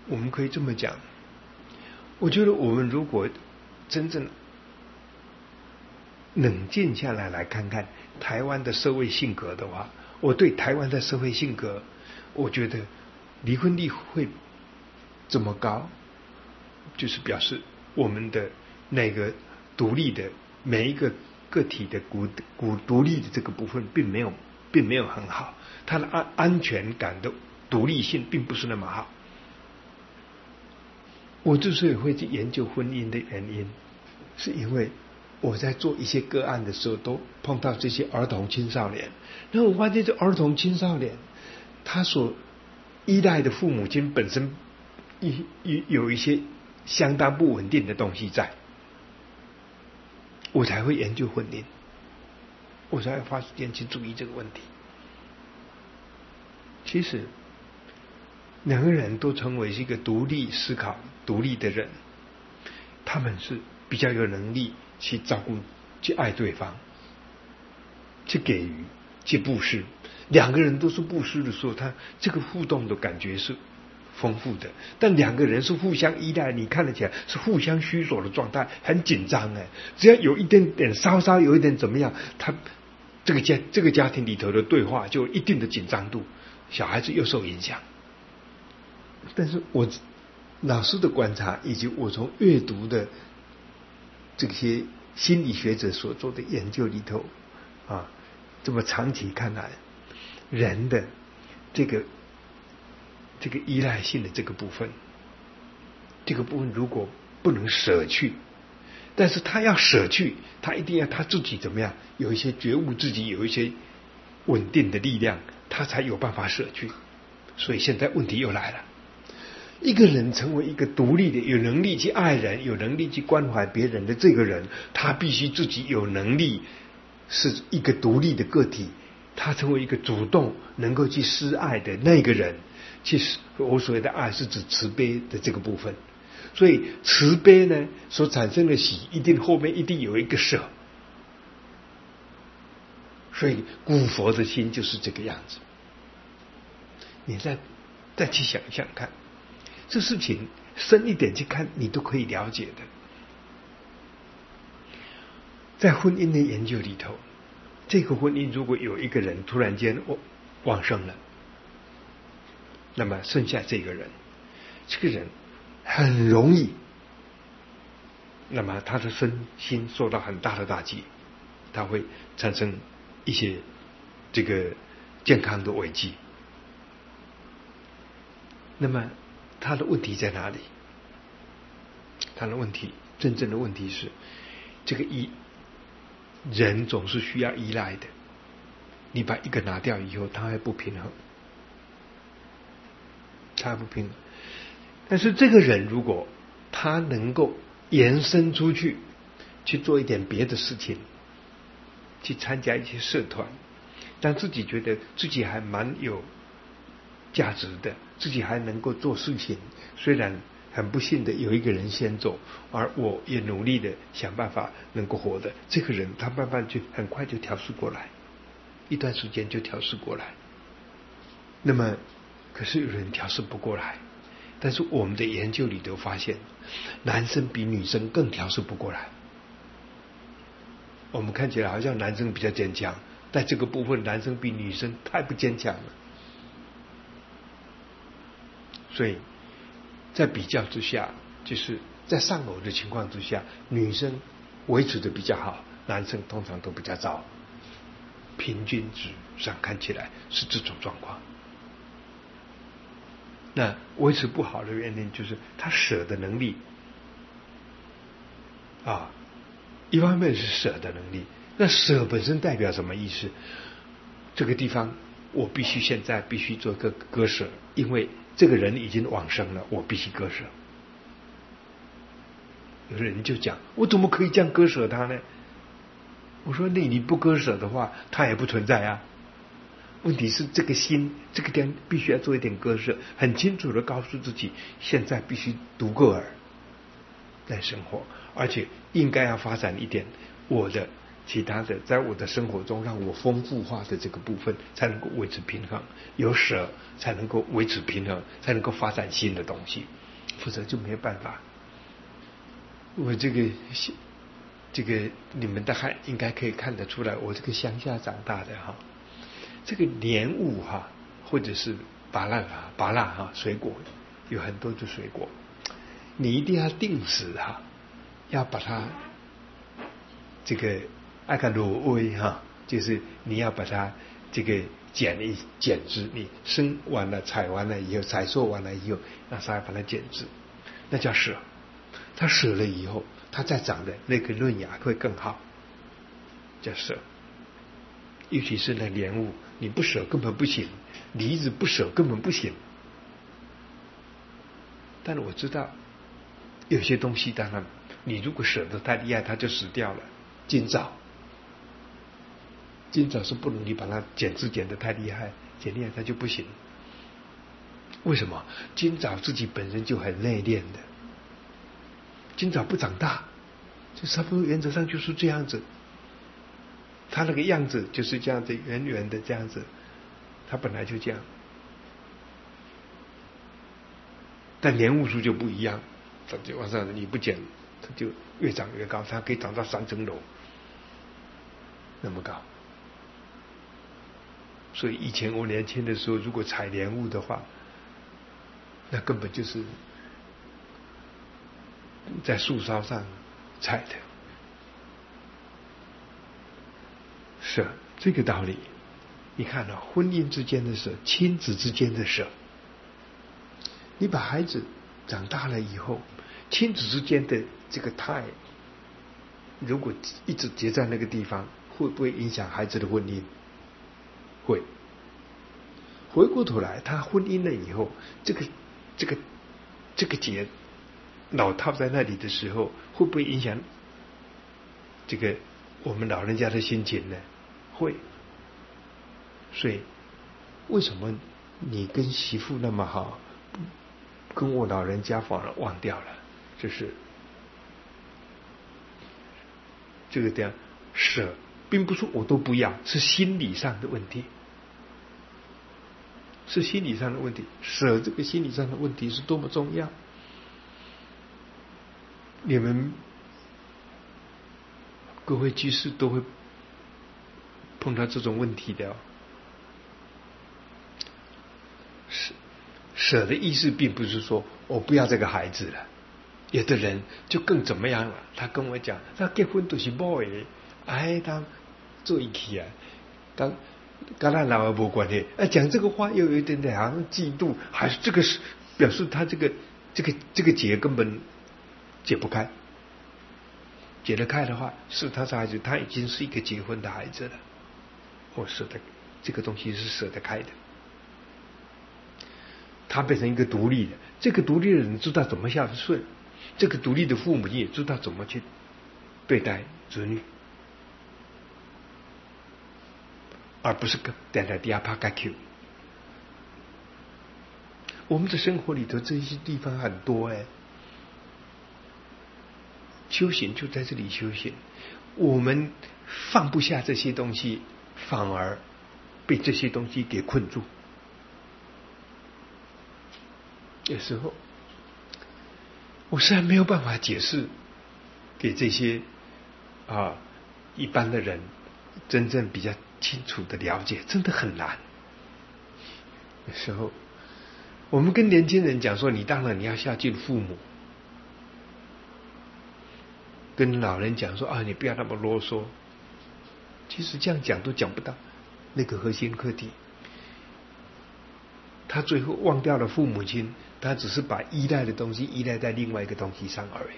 我们可以这么讲，我觉得我们如果真正冷静下来看看台湾的社会性格的话，我对台湾的社会性格，我觉得离婚率会这么高，就是表示我们的那个独立的每一个个体的独立的这个部分并没有很好，它的安全感的独立性并不是那么好。我之所以会去研究婚姻的原因，是因为我在做一些个案的时候，都碰到这些儿童青少年，然后我发现这儿童青少年他所依赖的父母亲本身有一些相当不稳定的东西在，我才会研究婚姻，我才会花时间去注意这个问题。其实两个人都成为是一个独立思考、独立的人，他们是比较有能力去照顾、去爱对方、去给予、去布施。两个人都是布施的时候，他这个互动的感觉是丰富的。但两个人是互相依赖，你看得起来是互相虚索的状态，很紧张哎。只要有一点点稍有一点怎么样，他这个家庭里头的对话就有一定的紧张度，小孩子又受影响。但是我老师的观察，以及我从阅读的这些心理学者所做的研究里头啊，这么长期看来，人的这个依赖性的这个部分如果不能舍去，但是他要舍去，他一定要他自己怎么样，有一些觉悟，自己有一些稳定的力量，他才有办法舍去。所以现在问题又来了，一个人成为一个独立的、有能力去爱人、有能力去关怀别人的这个人，他必须自己有能力，是一个独立的个体，他成为一个主动能够去施爱的那个人。其实我所谓的爱是指慈悲的这个部分，所以慈悲呢所产生的喜，后面一定有一个舍。所以古佛的心就是这个样子。你再去想想看，这事情深一点去看，你都可以了解的。在婚姻的研究里头，这个婚姻如果有一个人突然间往生了，那么剩下这个人很容易，那么他的身心受到很大的打击，他会产生一些这个健康的危机。那么他的问题在哪里？他的问题，真正的问题是，这个人总是需要依赖的，你把一个拿掉以后，他会不平衡，但是这个人如果他能够延伸出去，去做一点别的事情，去参加一些社团，让自己觉得自己还蛮有价值的，自己还能够做事情，虽然很不幸的有一个人先走，而我也努力的想办法能够活的，这个人他慢慢就很快就调试过来，一段时间就调试过来。那么可是有人调试不过来，但是我们的研究里头发现，男生比女生更调试不过来。我们看起来好像男生比较坚强，但这个部分男生比女生太不坚强了。所以在比较之下，就是在丧偶的情况之下，女生维持的比较好，男生通常都比较糟，平均值上看起来是这种状况。那维持不好的原因就是他舍的能力一方面是舍的能力。那舍本身代表什么意思？这个地方我现在必须做个割舍，因为这个人已经往生了，我必须割舍。有人就讲，我怎么可以这样割舍他呢？我说你不割舍的话，他也不存在啊。问题是这个心，这个地方必须要做一点割舍，很清楚的告诉自己，现在必须独个儿来生活，而且应该要发展一点我的其他的在我的生活中让我丰富化的这个部分才能够维持平衡，有舍才能够维持平衡，才能够发展新的东西，否则就没有办法。我这个你们大概应该可以看得出来，我这个乡下长大的哈，这个莲雾哈，或者是芭乐哈，水果有很多的水果，你一定要定时哈，要把它这个按个卤味哈，就是你要把它这个剪枝，你生完了采完了以后，采收完了以后，那稍微把它剪枝，那叫舍。它舍了以后，它再长的那个嫩芽会更好，叫舍。尤其是那莲雾，你不舍根本不行，梨子不舍根本不行。但是我知道，有些东西当然，你如果舍得太厉害，它就死掉了。金枣是不能你把它剪枝剪得太厉害，剪厉害它就不行。为什么？金枣自己本身就很内敛的。金枣不长大，就差不多原则上就是这样子，它那个样子就是这样子，圆圆的这样子，它本来就这样。但莲雾树就不一样，它就往上你不剪，它就越长越高，它可以长到3层楼那么高。所以以前我年轻的时候，如果采莲雾的话，那根本就是在树梢上采的。舍这个道理，你看啊，婚姻之间的舍，亲子之间的舍，你把孩子长大了以后，亲子之间的这个态，如果一直结在那个地方，会不会影响孩子的婚姻？会。回过头来，他婚姻了以后，这个结老套在那里的时候，会不会影响这个我们老人家的心情呢？会。所以为什么你跟媳妇那么好，跟我老人家反而忘掉了？就是这个这样舍，并不是我都不要，是心理上的问题，是心理上的问题。舍这个心理上的问题是多么重要。你们各位居士都会碰到这种问题的哦。舍的意思并不是说我不要这个孩子了，有的人就更怎么样了。他跟我讲，他结婚都是某的，他做一起啊，跟咱老的没关系。讲这个话又有一点点好像嫉妒，还是这个是表示他这个结根本解不开。解得开的话，是他这孩子，他已经是一个结婚的孩子了。我舍得这个东西是舍得开的，他变成一个独立的，这个独立的人知道怎么孝顺，这个独立的父母也知道怎么去对待子女，而不是点在底下怕该 Q。我们的生活里头这些地方很多修行就在这里修行，我们放不下这些东西，反而被这些东西给困住。有时候我实在没有办法解释给这些一般的人真正比较清楚的了解，真的很难。有时候我们跟年轻人讲说，你当然你要孝敬父母，跟老人讲说你不要那么啰嗦，其实这样讲都讲不到那个核心课题。他最后忘掉了父母亲，他只是把依赖的东西依赖在另外一个东西上而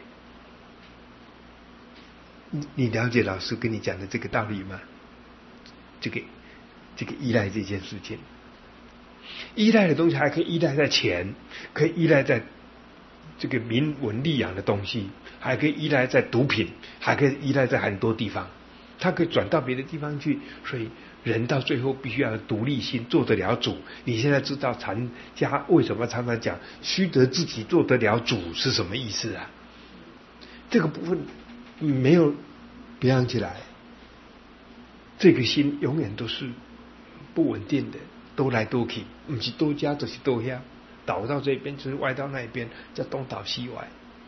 已。你了解老师跟你讲的这个道理吗？这个依赖这件事情，依赖的东西还可以依赖在钱，可以依赖在这个民文利养的东西，还可以依赖在毒品，还可以依赖在很多地方，它可以转到别的地方去。所以人到最后必须要有独立心，做得了主。你现在知道禅家为什么常常讲须得自己做得了主是什么意思啊？这个部分没有培养起来， 这个心永远都是不稳定的，兜来兜去，不是兜家就是兜遐，倒到这边就是歪到那边，再东倒西歪。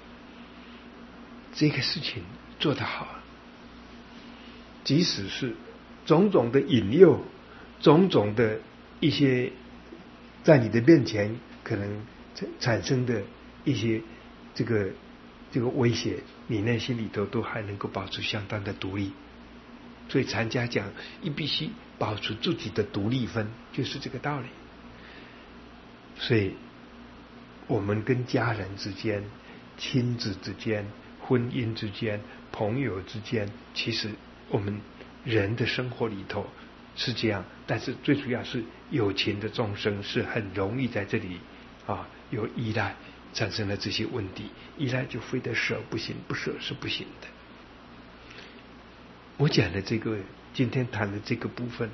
这个事情做得好，即使是种种的引诱，种种的一些在你的面前可能产生的一些这个威胁，你内心里头都还能够保持相当的独立。所以禅家讲，你必须保持自己的独立分，就是这个道理。所以我们跟家人之间、亲子之间、婚姻之间、朋友之间，其实我们人的生活里头是这样，但是最主要是有情的众生是很容易在这里有依赖，产生了这些问题。依赖就非得舍不行，不舍是不行的。我讲的这个，今天谈的这个部分，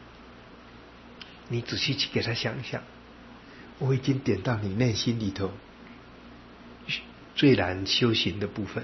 你仔细去给他想想，我已经点到你内心里头最难修行的部分，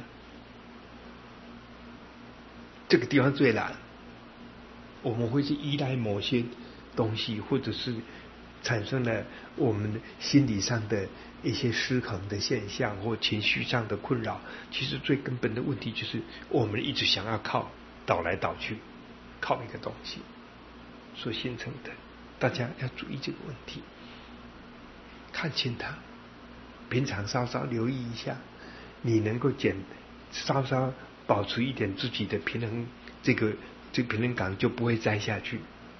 这个地方最难。我们会去依赖某些东西，或者是产生了我们心理上的一些失衡的现象，或情绪上的困扰。其实最根本的问题就是我们一直想要倒来倒去，靠一个东西所形成的。大家要注意这个问题，看清它，平常稍稍留意一下，你能够稍稍保持一点自己的平衡，这个平衡感就不会栽下去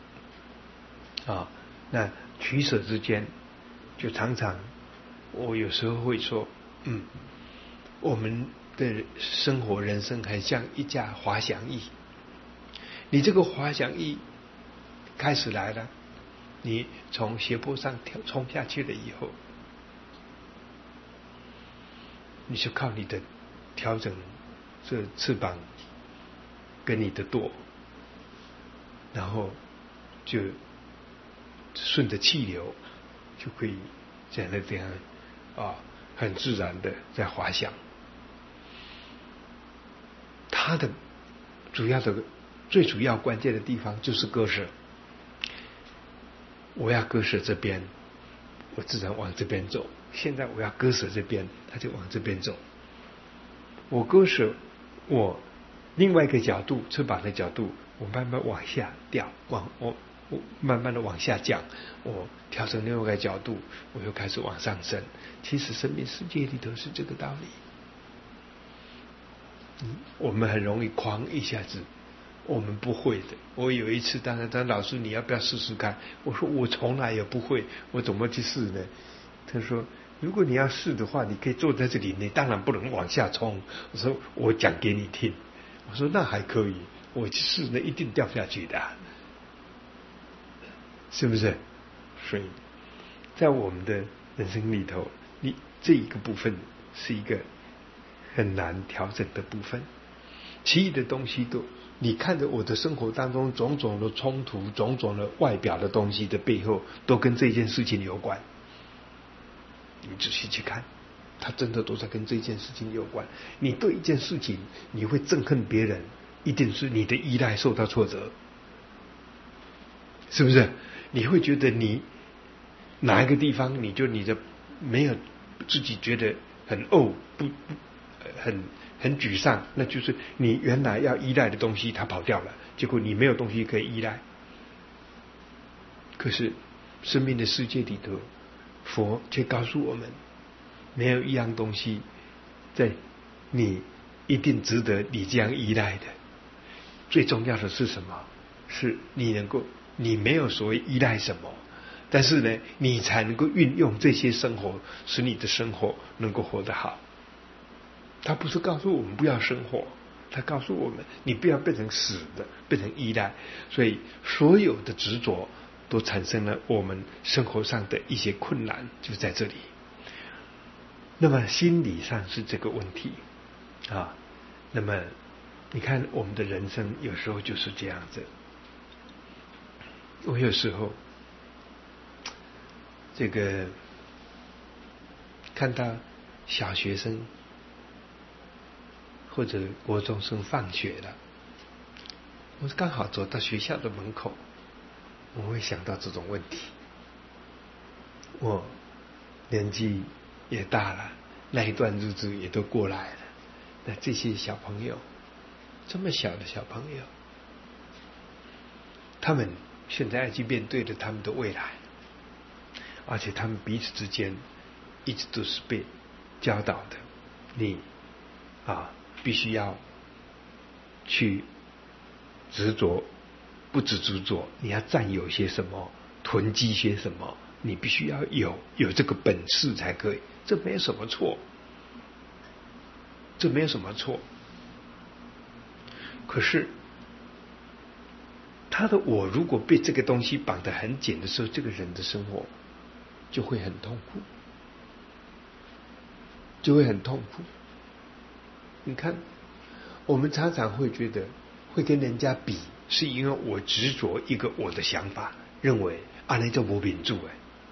那取舍之间，就常常我有时候会说，我们的生活人生很像一架滑翔翼，你这个滑翔翼开始来了，你从斜坡上冲下去了以后，你就靠你的调整这翅膀跟你的舵，然后就顺着气流就可以这样很自然的在滑翔。它的最主要关键的地方就是割舍。我要割舍这边，我自然往这边走。现在我要割舍这边，它就往这边走。我割舍我另外一个角度，翅膀的角度，我慢慢往下掉，我慢慢的往下降，我调整另外一个角度，我又开始往上升。其实生命世界里头是这个道理。我们很容易狂一下子，我们不会的。我有一次当然老师你要不要试试看？我说我从来也不会，我怎么去试呢？他说如果你要试的话，你可以坐在这里，你当然不能往下冲。我说我讲给你听。我说那还可以，我去试那一定掉下去的，是不是？所以在我们的人生里头，你这一个部分是一个很难调整的部分，其余的东西都你看着我的生活当中种种的冲突，种种的外表的东西的背后，都跟这件事情有关。你仔细去看，它真的都在跟这件事情有关。你对一件事情你会憎恨别人，一定是你的依赖受到挫折，是不是？你会觉得你哪一个地方你的没有自己觉得很很沮丧，那就是你原来要依赖的东西它跑掉了，结果你没有东西可以依赖。可是生命的世界里头，佛却告诉我们，没有一样东西在你一定值得你这样依赖的。最重要的是什么？是你没有所谓依赖什么，但是呢，你才能够运用这些生活，使你的生活能够活得好。他不是告诉我们不要生活，他告诉我们你不要变成死的，变成依赖。所以所有的执着都产生了我们生活上的一些困难，就在这里。那么心理上是这个问题那么你看我们的人生有时候就是这样子。我有时候这个看到小学生或者国中生放学了， 我刚好走到学校的门口，我会想到这种问题。我年纪也大了，那一段日子也都过来了。那这些小朋友，这么小的小朋友，他们现在已经面对着他们的未来，而且他们彼此之间一直都是被教导的，你必须要去执着，不只执着，你要占有些什么，囤积些什么，你必须要有这个本事才可以，这没有什么错，这没有什么错。可是他的我如果被这个东西绑得很紧的时候，这个人的生活就会很痛苦，就会很痛苦。你看，我们常常会觉得会跟人家比，是因为我执着一个我的想法，认为那叫无民主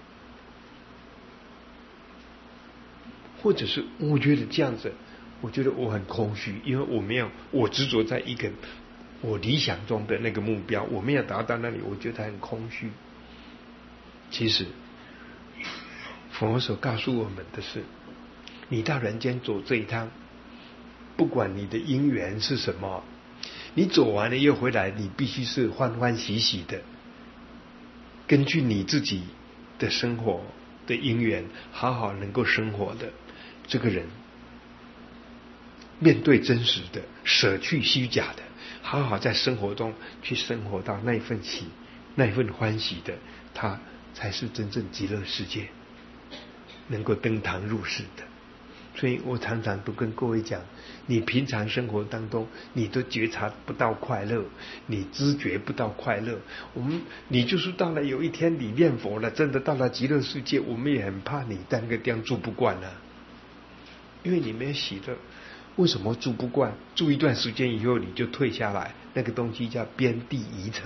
或者是我觉得这样子，我觉得我很空虚，因为我执着在一个我理想中的那个目标，我没有达到那里，我觉得很空虚。其实佛所告诉我们的是，你到人间走这一趟，不管你的因缘是什么，你走完了又回来，你必须是欢欢喜喜的，根据你自己的生活的因缘，好好能够生活的这个人，面对真实的，舍去虚假的，好好在生活中去生活到那一份喜，那一份欢喜的，他才是真正极乐世界能够登堂入室的。所以我常常都跟各位讲，你平常生活当中你都觉察不到快乐，你知觉不到快乐，你就是到了有一天你念佛了，真的到了极乐世界，我们也很怕你在那个地方住不惯了，因为你没有喜乐。为什么住不惯？住一段时间以后你就退下来，那个东西叫边地移层，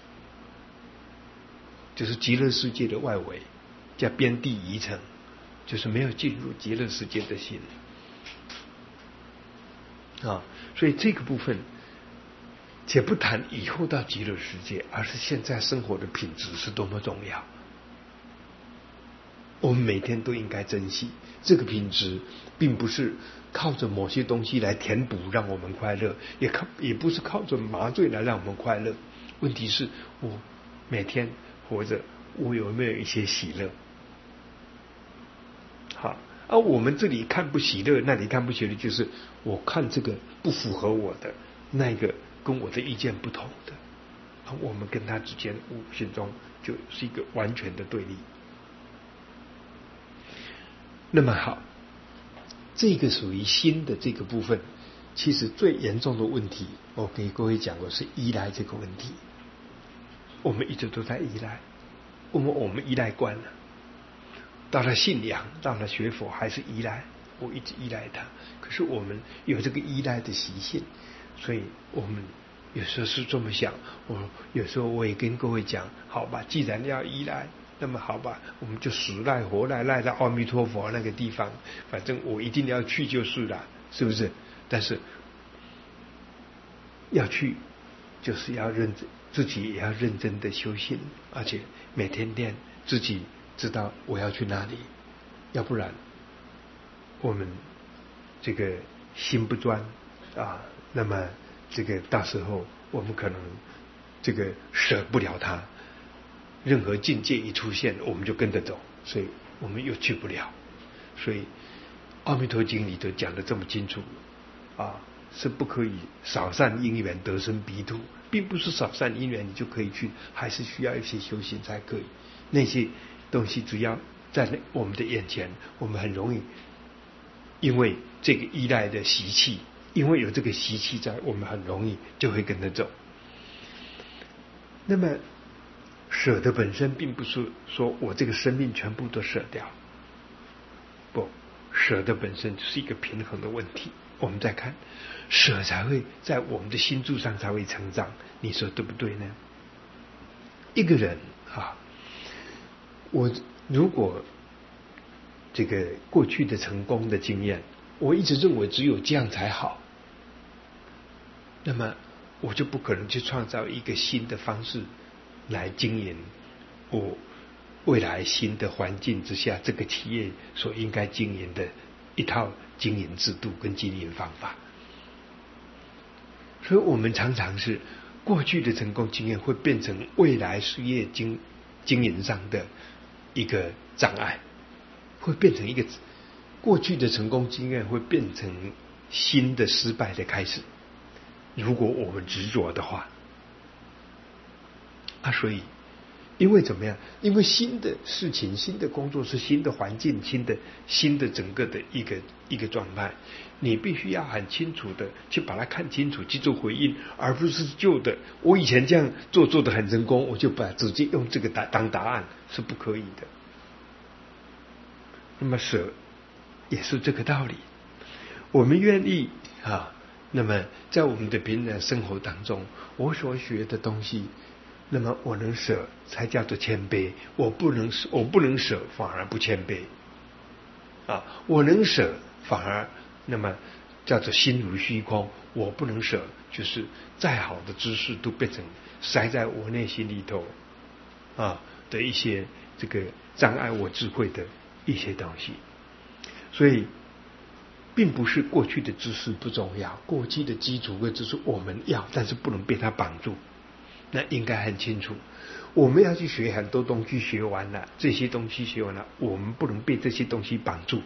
就是极乐世界的外围，叫边地移层，就是没有进入极乐世界的心所以这个部分且不谈以后到极乐世界，而是现在生活的品质是多么重要，我们每天都应该珍惜这个品质，并不是靠着某些东西来填补让我们快乐，也不是靠着麻醉来让我们快乐。问题是我每天活着，我有没有一些喜乐？好，我们这里看不喜乐，那里看不喜乐，就是我看这个不符合我的，那个跟我的意见不同的，我们跟他之间无形中就是一个完全的对立。那么好，这个属于心的这个部分，其实最严重的问题，我给各位讲过是依赖这个问题。我们一直都在依赖，我们依赖惯了，到了信仰，到了学佛还是依赖，我一直依赖它。可是我们有这个依赖的习性，所以我们有时候是这么想。有时候我也跟各位讲，好吧，既然要依赖，那么好吧，我们就死赖活赖赖到阿弥陀佛那个地方，反正我一定要去就是了，是不是？但是要去，就是要认真，自己也要认真的修行，而且每天练，自己知道我要去哪里，要不然我们这个心不专那么这个到时候我们可能这个舍不了它，任何境界一出现，我们就跟着走，所以我们又去不了。所以《阿弥陀经》里头讲得这么清楚是不可以少善因缘得生彼土，并不是少善因缘你就可以去，还是需要一些修行才可以。那些东西只要在我们的眼前，我们很容易因为这个依赖的习气，因为有这个习气在，我们很容易就会跟着走。那么舍的本身并不是说我这个生命全部都舍掉，不，舍的本身是一个平衡的问题。我们再看，舍才会在我们的心柱上才会成长，你说对不对呢？一个人我如果这个过去的成功的经验，我一直认为只有这样才好，那么我就不可能去创造一个新的方式来经营我未来新的环境之下这个企业所应该经营的一套经营制度跟经营方法。所以我们常常是过去的成功经验会变成未来事业经营上的一个障碍，会变成一个过去的成功经验会变成新的失败的开始，如果我们执着的话所以因为怎么样？因为新的事情、新的工作是新的环境、新的整个的一个状态，你必须要很清楚的去把它看清楚，去做回应，而不是旧的。我以前这样做得很成功，我就直接用这个当答案，是不可以的。那么舍也是这个道理，我们愿意那么在我们的平常生活当中，我所学的东西，那么我能舍才叫做谦卑，我不能舍反而不谦卑我能舍反而那么叫做心如虚空，我不能舍就是再好的知识都变成塞在我内心里头的一些这个障碍我智慧的一些东西。所以并不是过去的知识不重要，过去的基础跟知识我们要，但是不能被它绑住。那应该很清楚，我们要去学很多东西，学完了这些东西学完了，我们不能被这些东西绑住，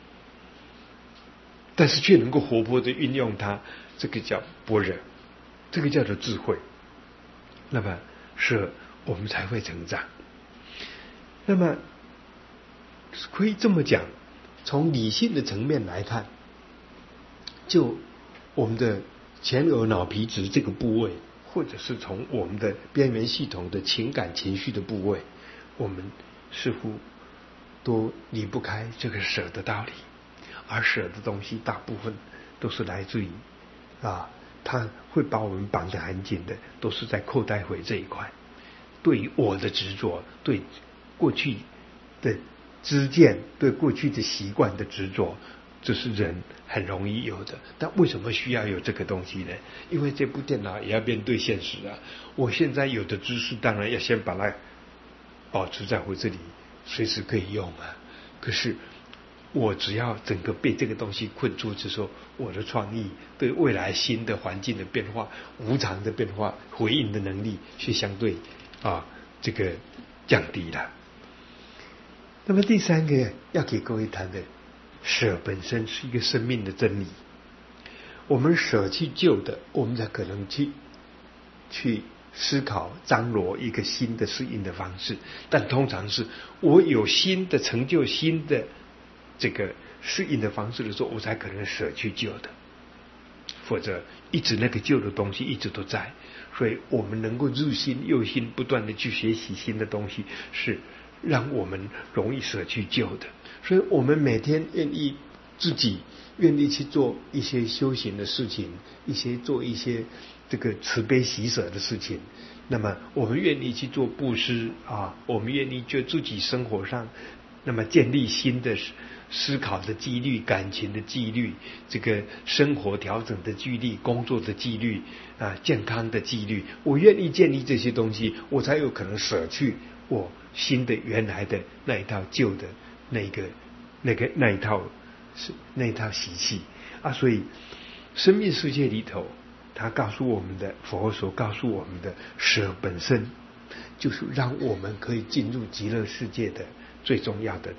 但是却能够活泼的运用它，这个叫般若，这个叫做智慧。那么是我们才会成长。那么可以这么讲，从理性的层面来看，就我们的前额脑皮质这个部位，或者是从我们的边缘系统的情感情绪的部位，我们似乎都离不开这个舍的道理。而舍的东西大部分都是来自于它会把我们绑得很紧的，都是在扣带回这一块。对于我的执着，对过去的知见，对过去的习惯的执着，这是人很容易有的。但为什么需要有这个东西呢？因为这部电脑也要面对现实我现在有的知识当然要先把它保持在我这里，随时可以用可是我只要整个被这个东西困住之后，我的创意对未来新的环境的变化、无常的变化回应的能力是相对这个降低了。那么第三个要给各位谈的，舍本身是一个生命的真理。我们舍去旧的，我们才可能去思考张罗一个新的适应的方式。但通常是我有新的成就、新的这个适应的方式的时候，我才可能舍去旧的，否则一直那个旧的东西一直都在。所以我们能够日新又新，不断的去学习新的东西，是让我们容易舍去旧的。所以我们每天自己愿意去做一些修行的事情，做一些这个慈悲喜舍的事情。那么我们愿意去做布施我们愿意就自己生活上那么建立新的思考的纪律、感情的纪律、这个生活调整的纪律、工作的纪律健康的纪律，我愿意建立这些东西，我才有可能舍去我新的原来的那一套旧的那一套习气所以生命世界里头，他告诉我们的，佛所告诉我们的舍本身，就是让我们可以进入极乐世界的最重要的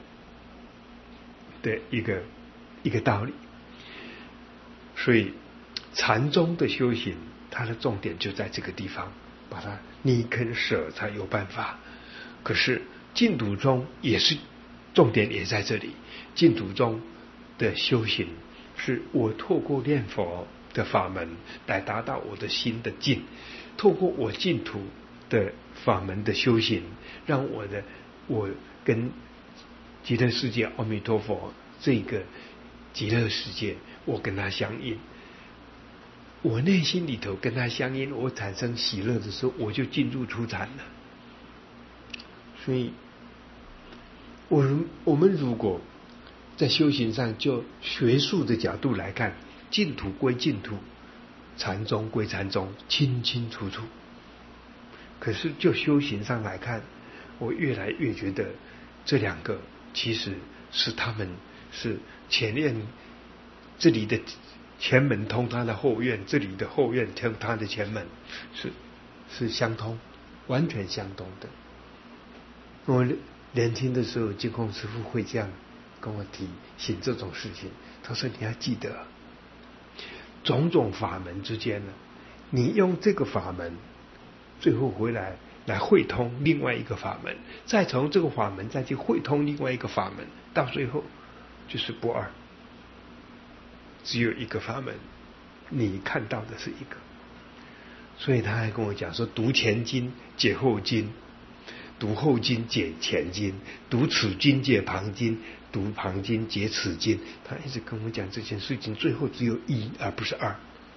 一个道理。所以禅宗的修行，它的重点就在这个地方，把它你肯舍才有办法。可是净土宗也是重点，也在这里。净土宗的修行是我透过念佛的法门来达到我的心的净，透过我净土的法门的修行，让我跟极乐世界阿弥陀佛这个极乐世界，我跟他相应，我内心里头跟他相应，我产生喜乐的时候，我就进入初禅了。所以我们如果在修行上就学术的角度来看，净土归净土， 禅宗归禅宗，清清楚楚。可是就修行上来看，我越来越觉得这两个其实是他们是前面这里的前门通他的后院，这里的后院通他的前门，是相通，完全相通的。我年轻的时候，净空师父会这样跟我提醒这种事情。他说：“你要记得，种种法门之间呢，你用这个法门，最后回来汇通另外一个法门，再从这个法门再去汇通另外一个法门，到最后就是不二，只有一个法门，你看到的是一个。”所以他还跟我讲说：“读前经解后经。”读后经解前经，读此经解旁经，读旁经解此经。他一直跟我讲这件事情，最后只有一而不是二。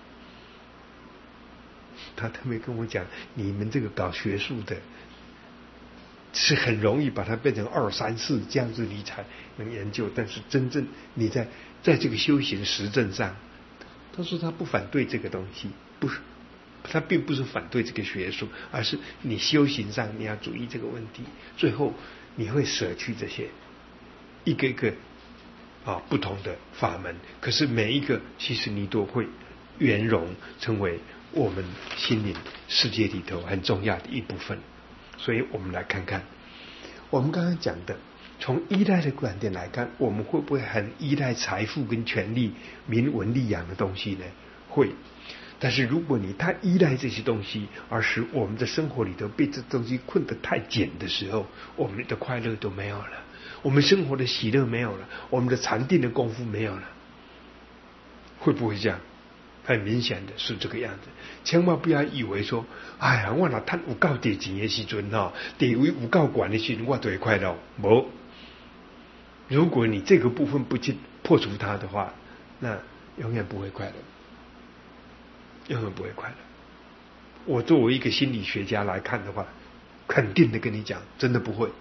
他特别跟我讲，你们这个搞学术的，是很容易把它变成2、3、4这样子你才能研究，但是真正你在这个修行实证上，他说他不反对这个东西，不是。他并不是反对这个学术，而是你修行上你要注意这个问题，最后你会舍去这些一个一个不同的法门，可是每一个其实你都会圆融成为我们心灵世界里头很重要的一部分。所以我们来看看我们刚刚讲的，从依赖的观点来看，我们会不会很依赖财富跟权力、名闻利养的东西呢？会。但是如果你太依赖这些东西，而使我们的生活里头被这东西困得太紧的时候，我们的快乐都没有了，我们生活的喜乐没有了，我们的禅定的功夫没有了，会不会这样？很明显的是这个样子。千万不要以为说，哎呀，我若赚有够多钱的时阵地位有够高的时阵，我就会快乐。没，如果你这个部分不去破除它的话，那永远不会快乐。永远不会快乐。我作为一个心理学家来看的话，肯定的跟你讲，真的不会。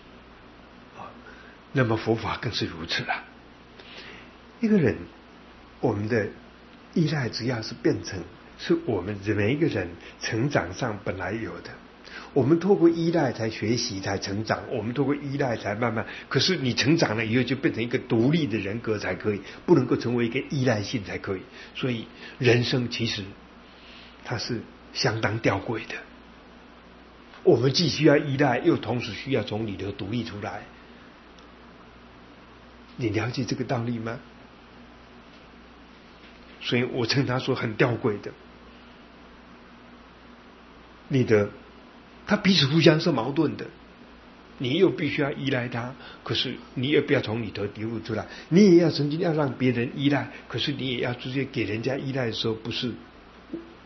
那么佛法更是如此了。一个人，我们的依赖只要是变成是我们每一个人成长上本来有的，我们透过依赖才学习才成长，我们透过依赖才慢慢，可是你成长了以后就变成一个独立的人格才可以，不能够成为一个依赖性才可以。所以人生其实它是相当吊诡的，我们既需要依赖，又同时需要从里头独立出来。你了解这个道理吗？所以我称他说很吊诡的，他彼此互相是矛盾的，你又必须要依赖他，可是你也不要从里头流露出来，你也要曾经要让别人依赖，可是你也要直接给人家依赖的时候，不是